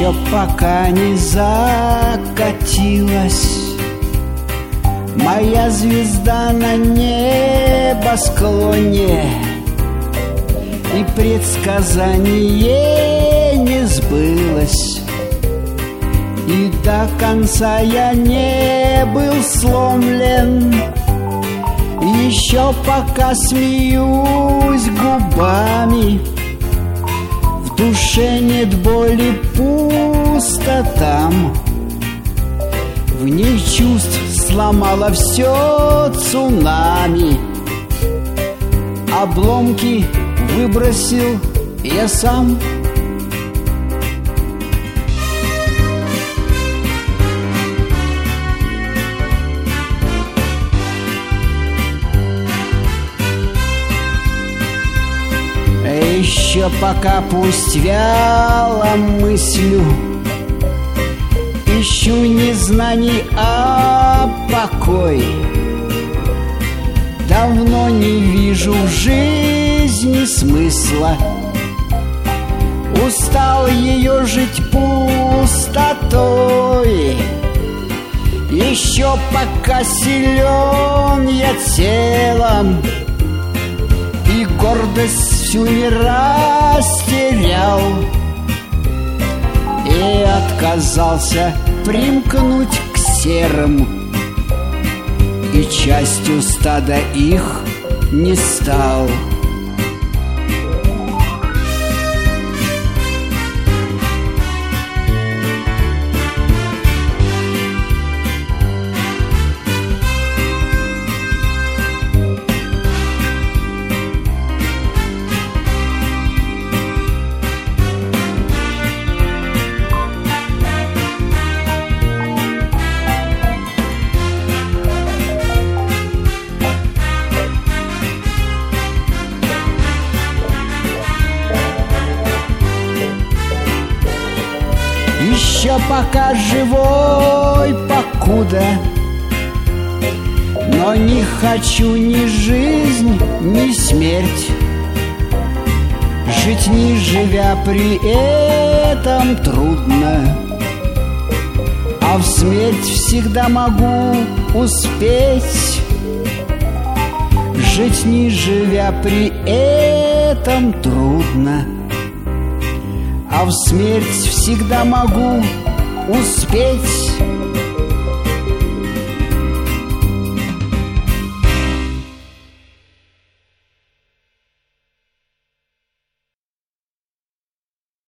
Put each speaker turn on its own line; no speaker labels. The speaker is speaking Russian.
Еще пока не закатилась моя звезда на небосклоне, и предсказание не сбылось, и до конца я не был сломлен. Еще пока смеюсь губами, в душе нет боли, пусто там. В ней чувств сломало все цунами. Обломки выбросил я сам. Еще пока пусть вяло мыслю, ищу не знаний, а покой. Давно не вижу в жизни смысла, устал ее жить пустотой. Еще пока силен я телом, и гордость всю не растерял, и отказался примкнуть к серым, и частью стада их не стал. Еще пока живой, покуда, но не хочу ни жизнь, ни смерть. Жить не живя при этом трудно, а в смерть всегда могу успеть. Жить не живя при этом трудно, а в смерть всегда могу успеть.